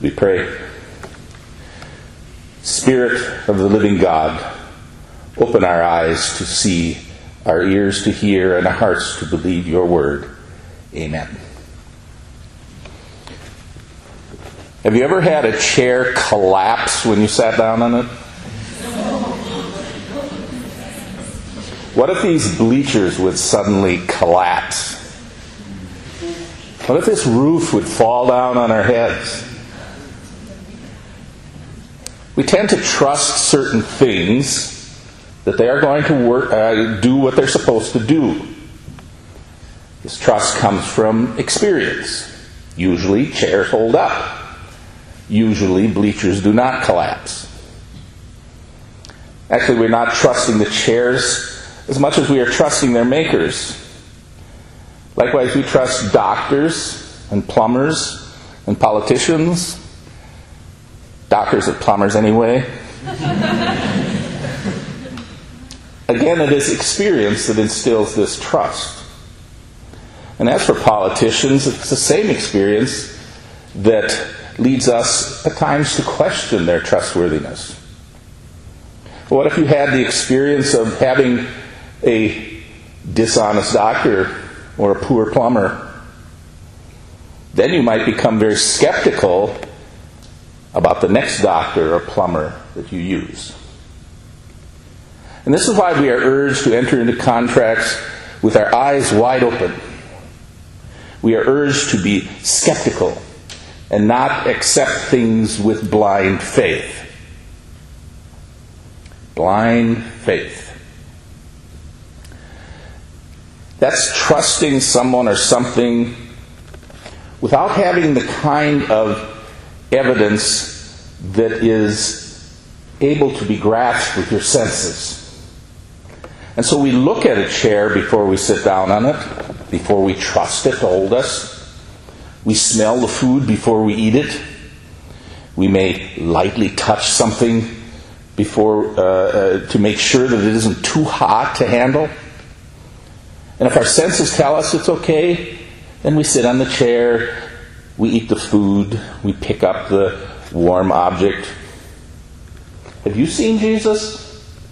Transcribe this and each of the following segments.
We pray. Spirit of the living God, open our eyes to see, our ears to hear, and our hearts to believe your word. Amen. Have you ever had a chair collapse when you sat down on it? What if these bleachers would suddenly collapse? What if this roof would fall down on our heads? We tend to trust certain things that they are going to do what they're supposed to do. This trust comes from experience. Usually chairs hold up. Usually bleachers do not collapse. Actually, we're not trusting the chairs as much as we are trusting their makers. Likewise, we trust doctors and plumbers and politicians. Doctors and plumbers anyway. Again, it is experience that instills this trust. And as for politicians, it's the same experience that leads us at times to question their trustworthiness. What if you had the experience of having a dishonest doctor or a poor plumber? Then you might become very skeptical about the next doctor or plumber that you use. And this is why we are urged to enter into contracts with our eyes wide open. We are urged to be skeptical and not accept things with blind faith. Blind faith. That's trusting someone or something without having the kind of evidence that is able to be grasped with your senses. And so we look at a chair before we sit down on it, before we trust it to hold us. We smell the food before we eat it. We may lightly touch something before to make sure that it isn't too hot to handle. And if our senses tell us it's okay, then we sit on the chair, we eat the food, we pick up the warm object. Have you seen Jesus?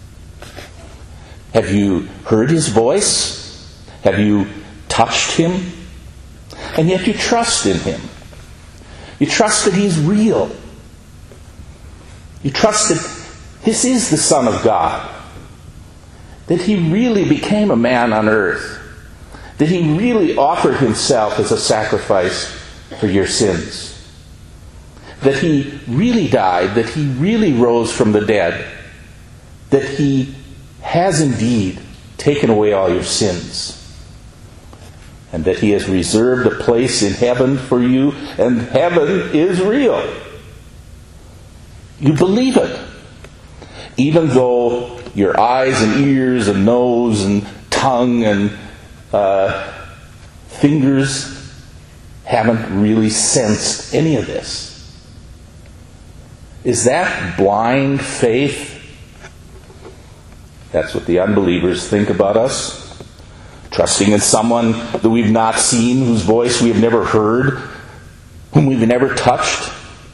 Have you heard his voice? Have you touched him? And yet you trust in him. You trust that he's real. You trust that this is the Son of God. That he really became a man on earth. That he really offered himself as a sacrifice for your sins. That he really died, that he really rose from the dead, that he has indeed taken away all your sins, and that he has reserved a place in heaven for you, and heaven is real. You believe it, even though your eyes and ears and nose and tongue and fingers haven't really sensed any of this. Is that blind faith? That's what the unbelievers think about us. Trusting in someone that we've not seen, whose voice we have never heard, whom we've never touched.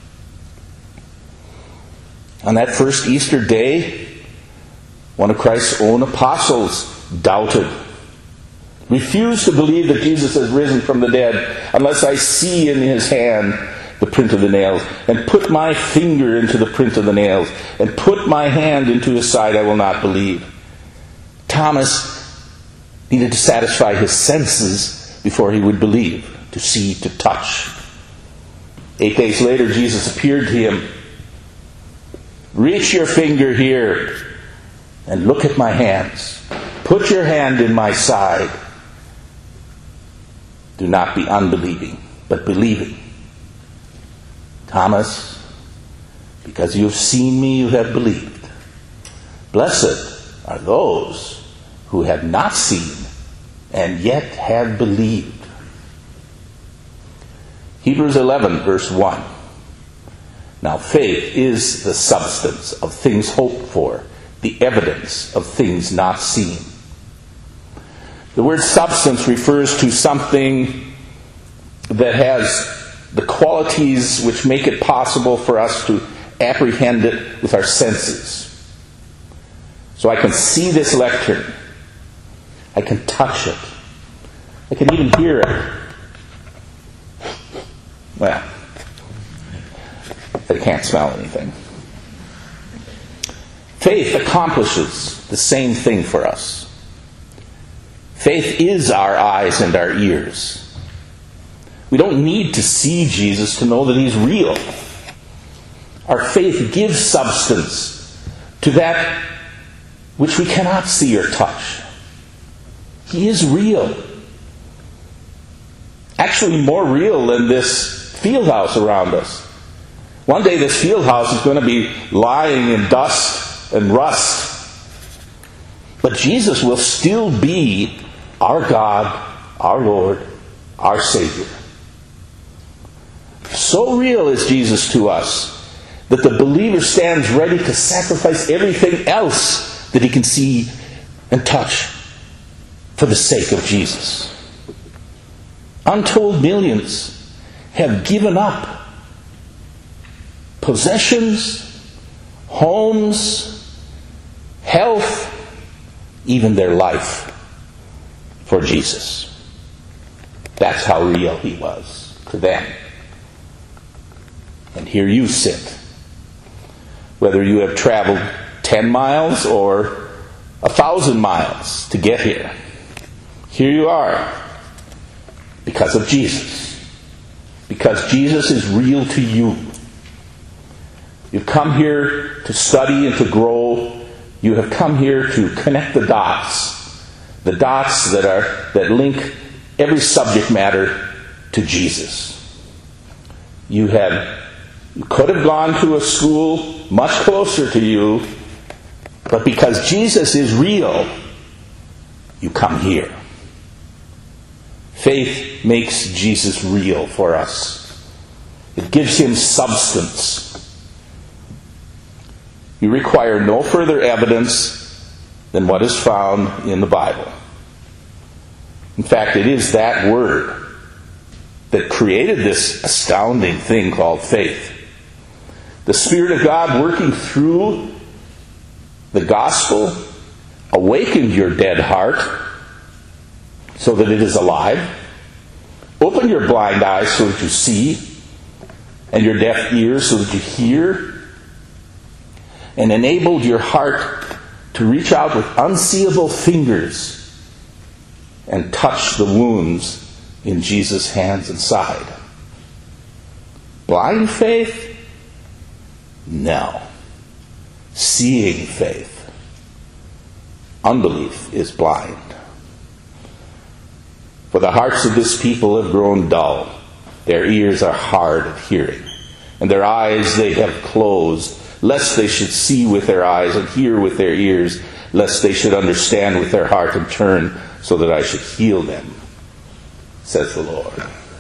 On that first Easter day, one of Christ's own apostles doubted. Refused to believe that Jesus has risen from the dead unless I see in his hand the print of the nails, and put my finger into the print of the nails, and put my hand into his side, I will not believe. Thomas needed to satisfy his senses before he would believe, to see, to touch. 8 days later, Jesus appeared to him. Reach your finger here and look at my hands. Put your hand in my side. Do not be unbelieving, but believing. Thomas, because you have seen me, you have believed. Blessed are those who have not seen and yet have believed. Hebrews 11, verse 1. Now faith is the substance of things hoped for, the evidence of things not seen. The word substance refers to something that has the qualities which make it possible for us to apprehend it with our senses. So I can see this lectern. I can touch it. I can even hear it. Well, I can't smell anything. Faith accomplishes the same thing for us. Faith is our eyes and our ears. We don't need to see Jesus to know that He's real. Our faith gives substance to that which we cannot see or touch. He is real. Actually more real than this field house around us. One day this field house is going to be lying in dust and rust. But Jesus will still be our God, our Lord, our Savior. So real is Jesus to us that the believer stands ready to sacrifice everything else that he can see and touch for the sake of Jesus. Untold millions have given up possessions, homes, health, even their life for Jesus. That's how real He was to them. And here you sit. Whether you have traveled 10 miles or 1,000 miles to get here. Here you are. Because of Jesus. Because Jesus is real to you. You've come here to study and to grow. You have come here to connect the dots. The dots that link every subject matter to Jesus. You could have gone to a school much closer to you, but because Jesus is real, you come here. Faith makes Jesus real for us. It gives Him substance. You require no further evidence than what is found in the Bible. In fact, it is that word that created this astounding thing called faith. The Spirit of God working through the gospel awakened your dead heart so that it is alive. Opened your blind eyes so that you see, and your deaf ears so that you hear, and enabled your heart to reach out with unseeable fingers and touch the wounds in Jesus' hands and side. Blind faith? No. Seeing faith. Unbelief is blind. For the hearts of this people have grown dull. Their ears are hard of hearing. And their eyes they have closed, lest they should see with their eyes and hear with their ears, lest they should understand with their heart and turn so that I should heal them, says the Lord.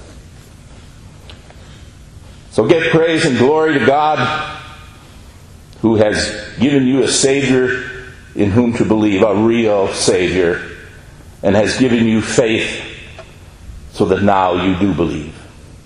So give praise and glory to God, who has given you a Savior in whom to believe, a real Savior, and has given you faith so that now you do believe.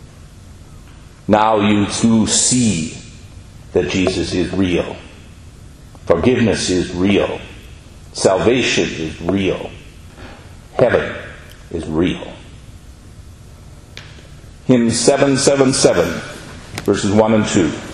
Now you do see that Jesus is real. Forgiveness is real. Salvation is real. Heaven is real. Hymn 777, verses 1 and 2.